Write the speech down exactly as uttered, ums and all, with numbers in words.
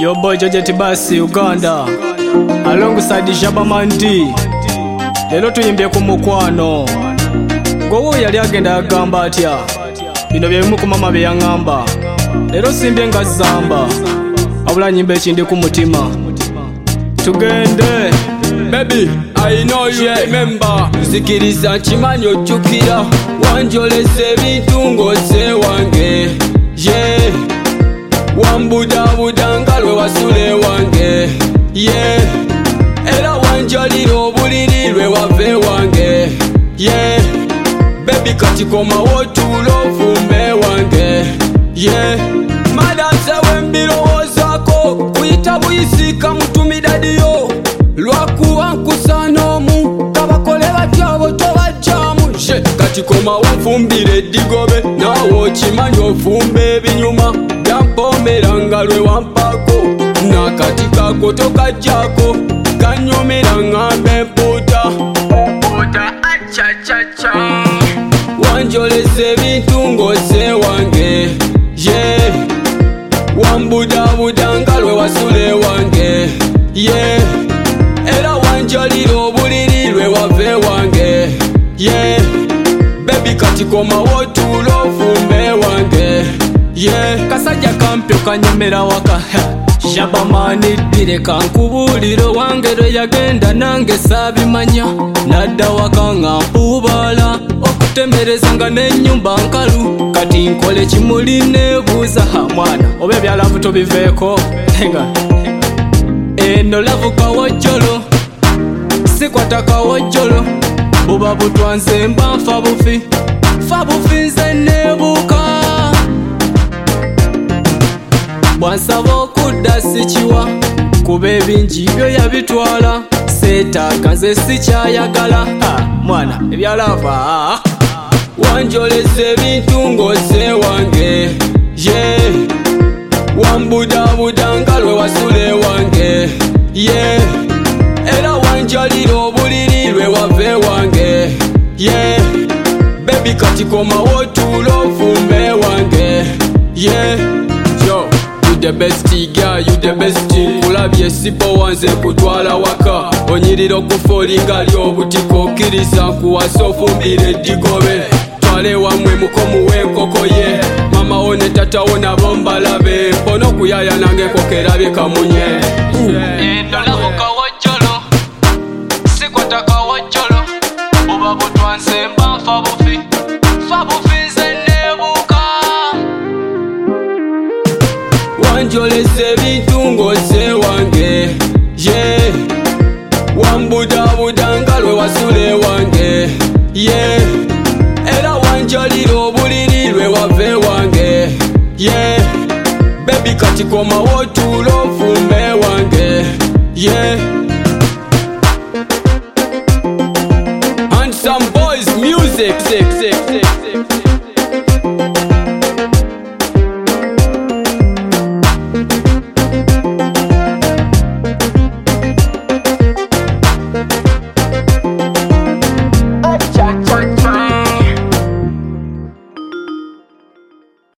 Your boy George Tibasi Uganda alongside Shabaman D. Lelo tuyimbye ku mukwano. Gowo yali agenda agamba atya. Bino bye bimu ku mama bye yangamba. Lelo simbye nga zamba. Abula nyimbe ekindi ku mutima. Tugende. Baby, I know you yeah. Remember Zikiriza chimanyi ojjukira wanjolese ebintu ng'ozze wange yeah. Wambudabuda nga lwe wasule wange yeah. Era wanjalira obuliri lwe wave wange yeah. Baby kati komawo tulo ofumbe wange yeah. Madam sewe mbirowoozaako kuyita buyisika mutumidadiyo lwakuba nkusanomu kabakole batyabo tobajjamu kati komawo nfumbire eddigobe naawe okimanyi ofumba ebinyuma yampomera nga lwe wampako nakati kako tokajjako kanyumira ngamba empuuta wanjolesa ebintu ng'ozze wange yeah. Wambudabuda nga lwe wasule wange yeah. Era wanjalira obuliri lwe wave wange yeah. Baby kati komawo tulo ofumbe wange yeah. Kasajja kampyo kanyomera waka Shabamani dire kankubuliro wange lwe yagenda nange saabimanya nadda waka nga mpubaala okutemereza nga n'ennyumba nkalu kati nkole kimuli neebuuza ha mwana oba ebyalavu tobiveeko nga eno lavu kawojjolo sikwata kawojjolo buba butwanze mba nfa bufi fa bufi nze neebuuka bwansaba okudda sikiwa kuba ebingi byo yabitwala seetaaga nze sikyayagala mwana ebyalava wanjolesa ebintu ng'ozze wange yeah. Wambudabuda nga lwe wasule wange yeah. Era wanjalira obuliri lwe wave wange yeah. Baby kati komawo tulo ofumbe wange yeah. Yo, you the best girl, you the best. Kulabye sipo wanze kutwala waka onyirira okufolinga ly'obutiko okkiriza nkuwasa ofumbire eddigobe twale wamwe mukomu w'enkoko ye mama wo ne tata wo nabo mbalabe mpona okuyaya nange enkoko erabye kamunye endolabu kawojjolo sikwata kawojjolo buba butwanze mba nfa bufi fa bufi nze neebuuka wanjolesa ebintu ng'ozze wange yeah. Wambudabuda nga lwe wasule wange yeah. Era wanjalira obuliri lwe wave wange yeah. Baby kati komawo tulo ofumbe wange yeah. And some boys music